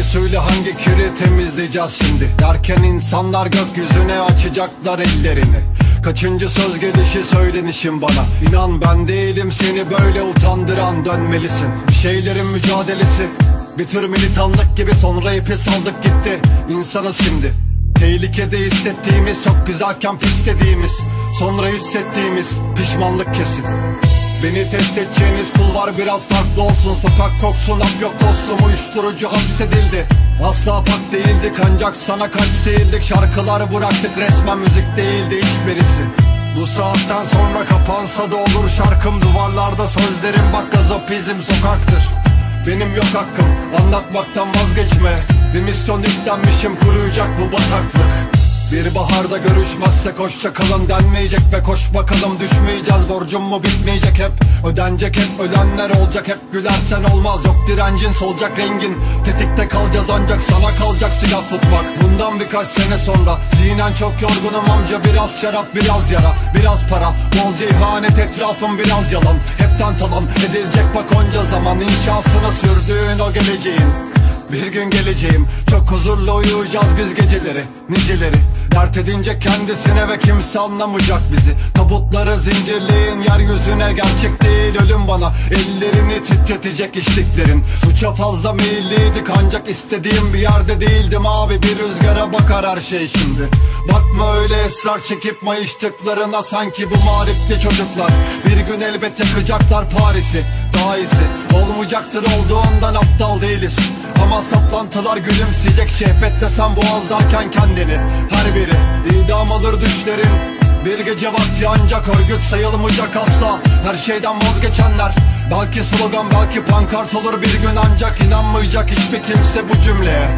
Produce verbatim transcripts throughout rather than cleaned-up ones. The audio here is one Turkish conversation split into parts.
söyle hangi kiri temizleyeceğiz şimdi? Derken insanlar gökyüzüne açacaklar ellerini. Kaçıncı söz gelişi söylenişim bana. İnan ben değilim seni böyle utandıran, dönmelisin. Bir şeylerin mücadelesi, bir tür militanlık gibi, sonra ipi saldık gitti. İnsanız şimdi, tehlikede hissettiğimiz, çok güzelken pis dediğimiz, sonra hissettiğimiz pişmanlık kesin. Beni test edeceğiniz kulvar biraz farklı olsun. Sokak koksun hap yok dostum, uyuşturucu hapsedildi. Asla pak değildik ancak sana kaç seyirlik şarkılar bıraktık, resmen müzik değildi hiçbirisi. Bu saatten sonra kapansa da olur şarkım, duvarlarda sözlerim bak gazapizm sokaktır. Benim yok hakkım, anlatmaktan vazgeçme. Bir misyon yüklenmişim, kuruyacak bu bataklık. Bir baharda görüşmezsek hoşça kalın denmeyecek ve koş bakalım düşmeyeceğiz. Borcum mu bitmeyecek hep, ödenecek hep, ölenler olacak hep. Gülersen olmaz, yok direncin, solacak rengin. Tetikte kalacağız ancak sana kalacak silah tutmak. Bundan birkaç sene sonra zihnen çok yorgunum amca. Biraz şarap biraz yara, biraz para, bolca ihanet, etrafım biraz yalan. Hepten talan edilecek bak onca zaman, inşasına sürdüğün o geleceğin. Bir gün geleceğim, çok huzurlu uyuyacağız biz geceleri, niceleri. Dert edince kendisine ve kimse anlamayacak bizi. Tabutları zincirleyin yeryüzüne, gerçek değil ölüm bana. Ellerini titretecek içtiklerin. Suça fazla meyilliydik ancak istediğim bir yerde değildim abi. Bir rüzgara bakar her şey şimdi. Bakma öyle esrar çekip mayıştıklarına, sanki bu marifli çocuklar. Bir gün elbet yakacaklar Paris'i, daha iyisi olmayacaktır olduğundan aptal değiliz. Ama saplantılar gülümseyecek, şehvetle sen boğazlarken kendini. Her biri idam alır düşlerin. Bir gece vakti ancak örgüt sayılmayacak asla. Her şeyden vazgeçenler, belki slogan belki pankart olur bir gün, ancak inanmayacak hiçbir kimse bu cümleye.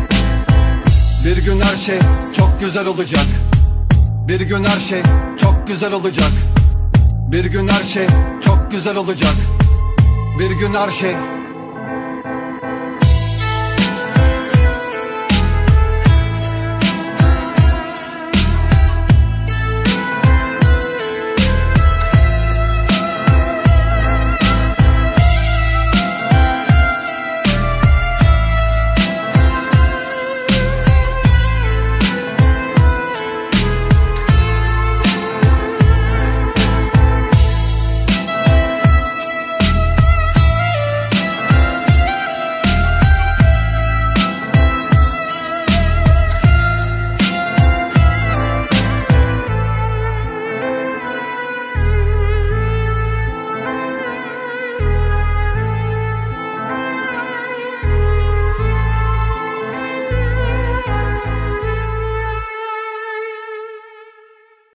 Bir gün her şey çok güzel olacak. Bir gün her şey çok güzel olacak. Bir gün her şey çok güzel olacak. Bir gün her şey